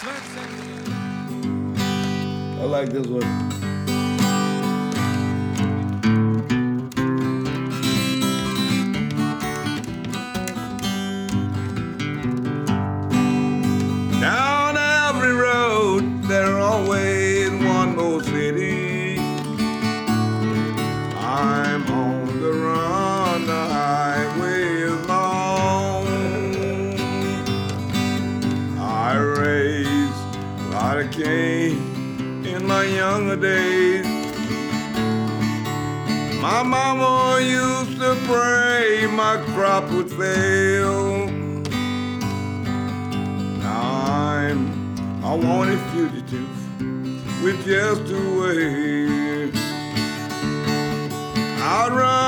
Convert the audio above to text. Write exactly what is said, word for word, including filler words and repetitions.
I like this one. Down every road, there always one more city. I'm on the run, the highway is long. I raised a lot of cane in my younger days. My mama used to pray my crop would fail. I'm a wanted fugitive with just two ways. I'd run